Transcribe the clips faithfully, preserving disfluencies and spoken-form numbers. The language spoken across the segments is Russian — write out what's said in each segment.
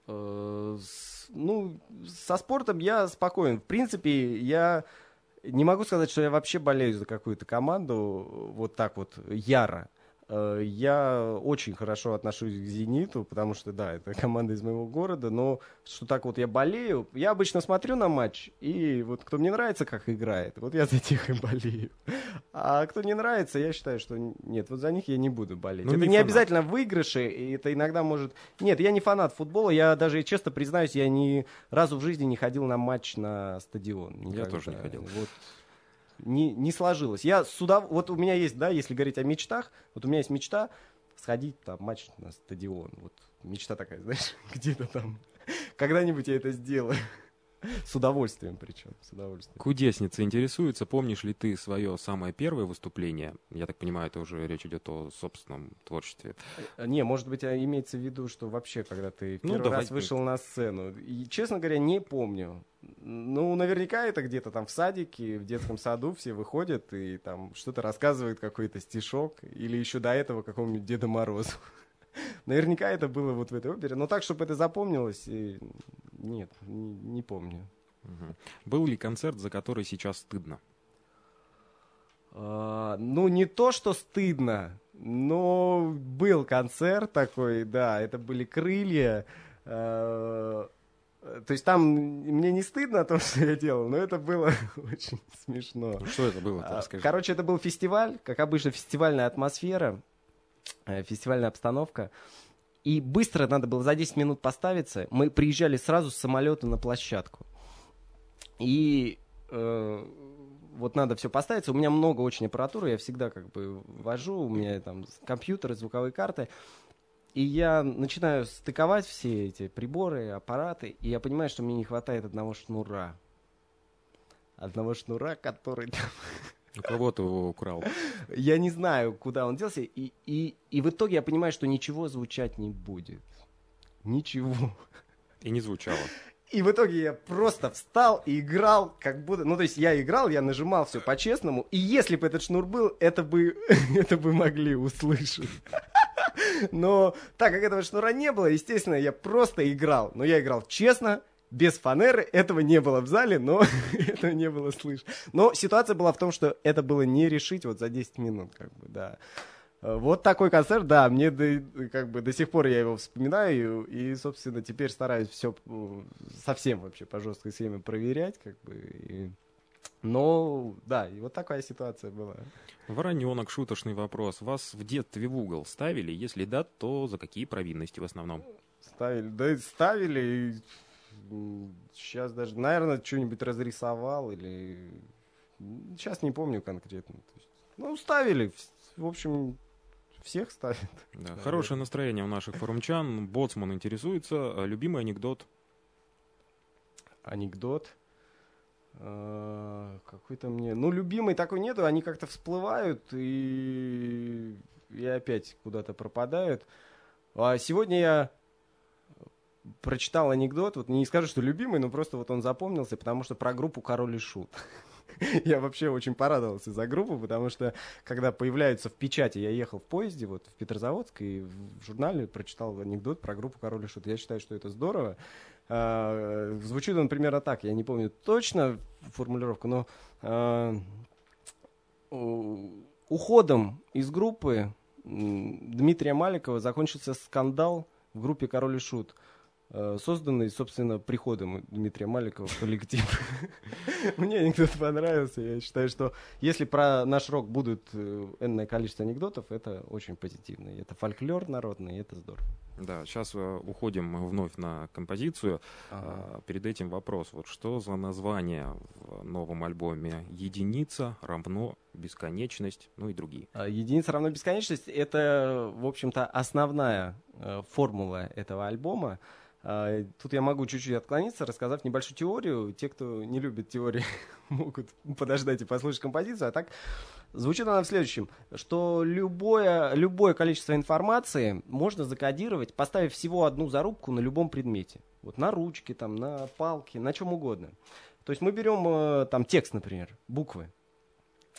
Э, с- ну, со спортом я спокоен. В принципе, я не могу сказать, что я вообще болею за какую-то команду вот так вот яро. Э, Я очень хорошо отношусь к «Зениту», потому что, да, это команда из моего города, но что так вот я болею, я обычно смотрю на матч, и вот кто мне нравится, как играет, вот я за тех и болею. А кто не нравится, я считаю, что н- нет, вот за них я не буду болеть. Ну, Это не не фанат. обязательно выигрыши, и это иногда может... Нет, я не фанат футбола, я даже, честно признаюсь, я ни разу в жизни не ходил на матч на стадион. Я Никогда. тоже не ходил. Вот. Не, не сложилось. Я с удов- Вот у меня есть, да, если говорить о мечтах, вот у меня есть мечта сходить там матч на стадион. Вот мечта такая, знаешь, где-то там. Когда-нибудь я это сделаю. С удовольствием причем, с удовольствием. Кудесница интересуется, помнишь ли ты свое самое первое выступление? Я так понимаю, это уже речь идет о собственном творчестве. Не, может быть, а имеется в виду, что вообще, когда ты в Ну, первый давай. раз вышел на сцену. И, честно говоря, не помню. Ну, наверняка это где-то там в садике, в детском саду все выходят и там что-то рассказывают, какой-то стишок. Или еще до этого какому-нибудь Деда Морозу. Наверняка это было вот в этой опере. Но так, чтобы это запомнилось, и... нет, не, не помню. Мгм. Был ли концерт, за который сейчас стыдно? А, ну, не то, что стыдно, но был концерт такой, да, это были «Крылья». А, то есть там мне не стыдно о том, что я делал, но это было очень смешно. Ну, что это было? А, Расскажи. Короче, это был фестиваль, как обычно, фестивальная атмосфера, э, фестивальная обстановка. И быстро надо было за десять минут поставиться. Мы приезжали сразу с самолета на площадку. И э, вот надо все поставиться. У меня много очень аппаратуры, я всегда как бы вожу, у меня там компьютеры, звуковые карты. И я начинаю стыковать все эти приборы, аппараты, и я понимаю, что мне не хватает одного шнура. Одного шнура, который там... У кого ты его украл? Я не знаю, куда он делся, и, и, и в итоге я понимаю, что ничего звучать не будет. Ничего. И не звучало. И в итоге я просто встал и играл, как будто... Ну, то есть я играл, я нажимал все по-честному, и если бы этот шнур был, это бы, это бы могли услышать. Но так как этого шнура не было, естественно, я просто играл. Но я играл честно, без фанеры, этого не было в зале, но этого не было слышно. Но ситуация была в том, что это было не решить вот за десять минут, как бы, да. Вот такой концерт, да, мне до, как бы до сих пор я его вспоминаю, и, собственно, теперь стараюсь все совсем вообще по жесткой схеме проверять, как бы, и... Но, да, и вот такая ситуация была. Вороненок, шуточный вопрос. Вас в детстве в угол ставили? Если да, то за какие провинности в основном? Ставили, да, ставили, и сейчас даже, наверное, что-нибудь разрисовал, или... Сейчас не помню конкретно. То есть, ну, ставили, в общем... Всех ставят. Да, хорошее настроение у наших форумчан. Боцман интересуется. Любимый анекдот? Анекдот? А, какой-то мне... Ну, любимый такой нету. Они как-то всплывают и, и опять куда-то пропадают. А сегодня я прочитал анекдот. Вот не скажу, что любимый, но просто вот он запомнился, потому что про группу «Король и Шут». Я вообще очень порадовался за группу, потому что, когда появляются в печати, я ехал в поезде вот в Петрозаводск, и в журнале прочитал анекдот про группу «Король и Шут». Я считаю, что это здорово. А, звучит он примерно так, я не помню точно формулировку, но а, уходом из группы Дмитрия Маликова закончился скандал в группе «Король и Шут», созданный, собственно, приходом Дмитрия Маликова в коллектив. Мне анекдот понравился. Я считаю, что если про наш рок будут энное количество анекдотов, это очень позитивно. Это фольклор народный, и это здорово. Да, сейчас уходим вновь на композицию. Ага. Перед этим вопрос. Вот что за название в новом альбоме? Единица равно бесконечность, ну и другие. Единица равно бесконечность — это, в общем-то, основная э, формула этого альбома. Uh, тут я могу чуть-чуть отклониться, рассказав небольшую теорию. Те, кто не любит теории, могут подождать и послушать композицию. А так звучит она в следующем, что любое, любое количество информации можно закодировать, поставив всего одну зарубку на любом предмете. Вот на ручке, там, на палке, на чем угодно. То есть мы берем э, там текст, например, буквы.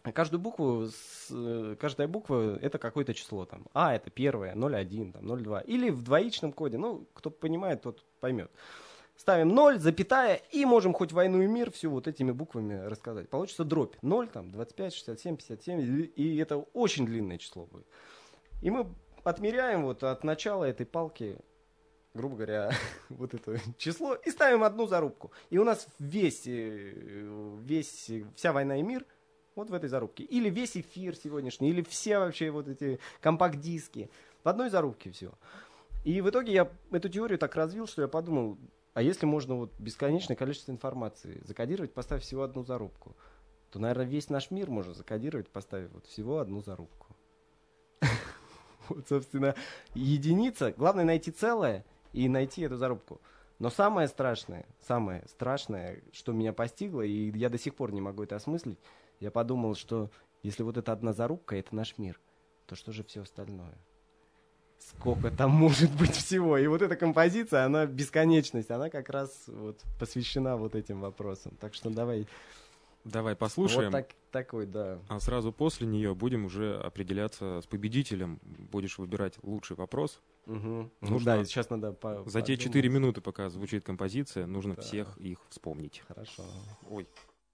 Каждую букву, с, каждая буква — это какое-то число. Там. А — это первое, ноль один, там, ноль два. Или в двоичном коде. Ну, кто понимает, тот поймет. Ставим ноль, запятая, и можем хоть «Войну и мир» всю вот этими буквами рассказать. Получится дробь. ноль, там, двадцать пять, шестьдесят семь, пятьдесят семь. И это очень длинное число будет. И мы отмеряем вот от начала этой палки, грубо говоря, вот это число, и ставим одну зарубку. И у нас весь, весь, вся «Война и мир» вот в этой зарубке. Или весь эфир сегодняшний, или все вообще вот эти компакт-диски. В одной зарубке все. И в итоге я эту теорию так развил, что я подумал, а если можно вот бесконечное количество информации закодировать, поставив всего одну зарубку, то, наверное, весь наш мир можно закодировать, поставив вот всего одну зарубку. Вот, собственно, единица. Главное найти целое и найти эту зарубку. Но самое страшное, самое страшное, что меня постигло, и я до сих пор не могу это осмыслить, я подумал, что если вот эта одна зарубка — это наш мир, то что же все остальное? Сколько там может быть всего? И вот эта композиция, она бесконечность, она как раз вот посвящена вот этим вопросам. Так что давай... Давай послушаем. Вот так, такой, да. А сразу после нее будем уже определяться с победителем. Будешь выбирать лучший вопрос. Угу. Нужно... Да, сейчас надо по- За те четыре минуты, пока звучит композиция, нужно да. всех их вспомнить. Хорошо. Ой.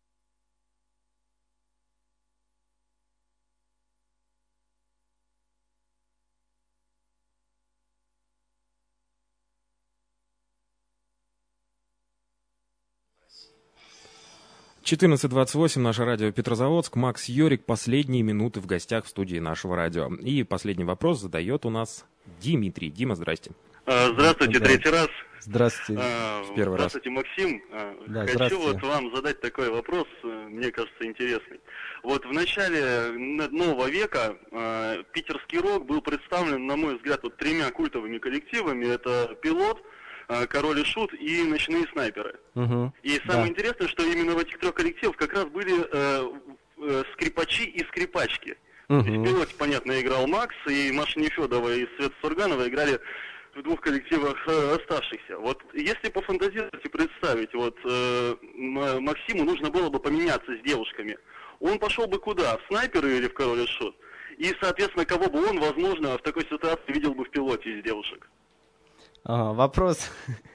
четырнадцать двадцать восемь, наше радио Петрозаводск. Макс Йорик, последние минуты в гостях в студии нашего радио. И последний вопрос задает у нас Дмитрий. Дима, здрасте. Здравствуйте, да. Третий раз. Здравствуйте. А, в первый здравствуйте, раз. Максим. Да, Хочу вот вам задать такой вопрос, мне кажется, интересный. Вот в начале нового века э, питерский рок был представлен, на мой взгляд, вот тремя культовыми коллективами. Это «Пилот», «Король и Шут» и «Ночные снайперы». Угу. И самое да. интересное, что именно в этих трех коллективах как раз были э, э, скрипачи и скрипачки. Угу. В «Пилоте», понятно, играл Макс, и Маша Нефедова и Света Сурганова играли в двух коллективах э, оставшихся. Вот если пофантазировать и представить, вот э, Максиму нужно было бы поменяться с девушками, он пошел бы куда? В «Снайперы» или в «Король и Шут»? И, соответственно, кого бы он, возможно, в такой ситуации видел бы в «Пилоте» из девушек? Ага, вопрос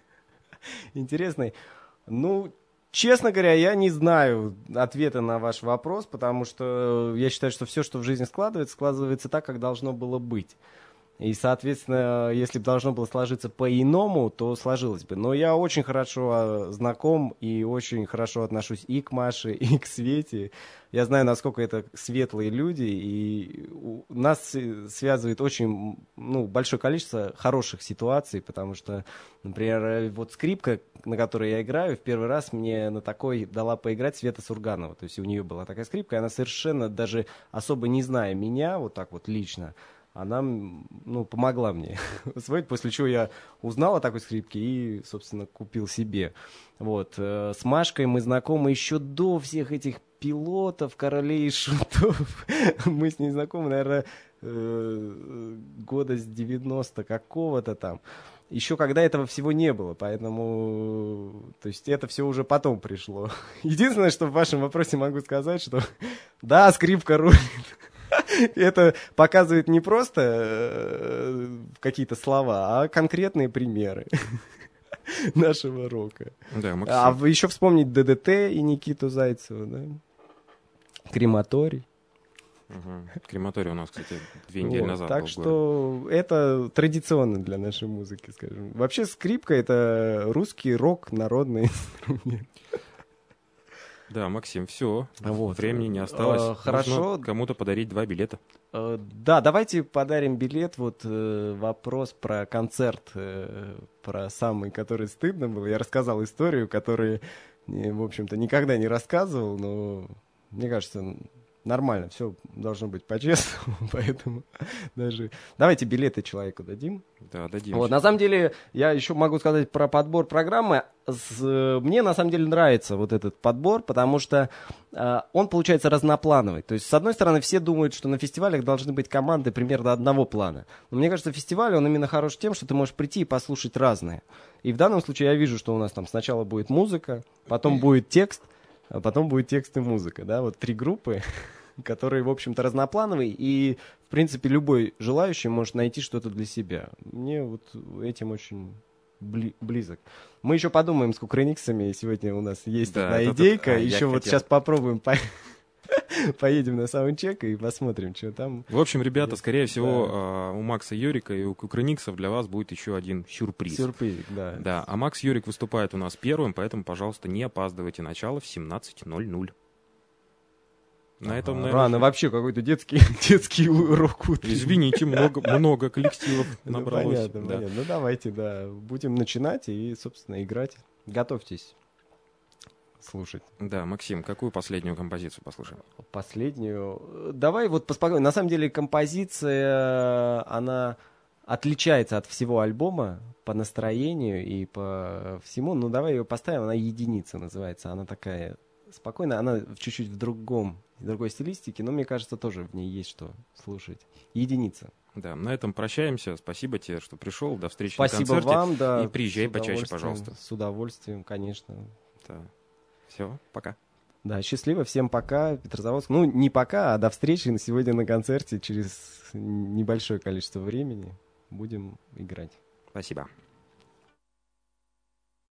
интересный. Ну, честно говоря, я не знаю ответа на ваш вопрос, потому что я считаю, что все, что в жизни складывается, складывается так, как должно было быть. И, соответственно, если бы должно было сложиться по-иному, то сложилось бы. Но я очень хорошо знаком и очень хорошо отношусь и к Маше, и к Свете. Я знаю, насколько это светлые люди, и нас связывает очень ну, большое количество хороших ситуаций, потому что, например, вот скрипка, на которой я играю, в первый раз мне на такой дала поиграть Света Сурганова. То есть у нее была такая скрипка, и она совершенно, даже особо не зная меня, вот так вот лично, она, ну, помогла мне освоить, после чего я узнал о такой скрипке и, собственно, купил себе. Вот. С Машкой мы знакомы еще до всех этих пилотов, королей и шутов. Мы с ней знакомы, наверное, года с девяносто какого-то там. Еще когда этого всего не было, поэтому, то есть это все уже потом пришло. Единственное, что в вашем вопросе могу сказать, что да, скрипка рулит. Это показывает не просто э, какие-то слова, а конкретные примеры нашего рока. Да, Максим. А еще вспомнить ДДТ и Никиту Зайцева, да? Крематорий. Угу. Крематорий у нас, кстати, две недели вот, назад так был. Так что год. Это традиционно для нашей музыки, скажем. Вообще скрипка — это русский рок, народный инструмент. Да, Максим, все. Вот. Времени не осталось. А, хорошо. Нужно кому-то подарить два билета. А, да, давайте подарим билет. Вот э, вопрос про концерт, э, про самый, который стыдно был. Я рассказал историю, которую, в общем-то, никогда не рассказывал, но мне кажется, нормально. Все должно быть по-честному, поэтому даже... Давайте билеты человеку дадим. Да, дадим. Вот, на самом деле, я еще могу сказать про подбор программы. С, мне, на самом деле, нравится вот этот подбор, потому что э, он получается разноплановый. То есть, с одной стороны, все думают, что на фестивалях должны быть команды примерно одного плана. Но мне кажется, фестиваль, он именно хорош тем, что ты можешь прийти и послушать разные. И в данном случае я вижу, что у нас там сначала будет музыка, потом будет текст, а потом будет текст и музыка. Да? Вот три группы. который, в общем-то, разноплановый, и, в принципе, любой желающий может найти что-то для себя. Мне вот этим очень бли- близок. Мы еще подумаем с кукрыниксами, сегодня у нас есть Да, одна это- идейка, а, я еще вот хотел. сейчас попробуем, по- поедем на саундчек и посмотрим, что там. В общем, ребята, скорее всего, Да. а, у Макса Йорика и у Кукрыниксов для вас будет еще один сюрприз. Сюрпризик, да. Да, а Макс Йорик выступает у нас первым, поэтому, пожалуйста, не опаздывайте. Начало в семнадцать ноль ноль. На этом, Ага, наверное, рано вообще какой-то детский, детский урок утренний. извините, много, много коллективов Ну, набралось. понятно, Да. понятно. Ну, давайте, да, будем начинать и, собственно, играть. Готовьтесь слушать. Да, Максим, какую последнюю композицию послушаем? Последнюю. Давай вот поспокойнее. На самом деле композиция, она отличается от всего альбома по настроению и по всему. Ну, давай ее поставим. Она единица называется. Она такая спокойная. Она чуть-чуть в другом, в другой стилистике, но мне кажется, тоже в ней есть что слушать. Единица. Да, на этом прощаемся. Спасибо тебе, что пришел. До встречи Спасибо на концерте. вам, да. И приезжай с почаще, удовольствием, пожалуйста. С удовольствием, конечно. Да. Все, пока. Да, счастливо, всем пока, Петрозаводск. Ну, не пока, а до встречи на сегодня на концерте через небольшое количество времени будем играть. Спасибо.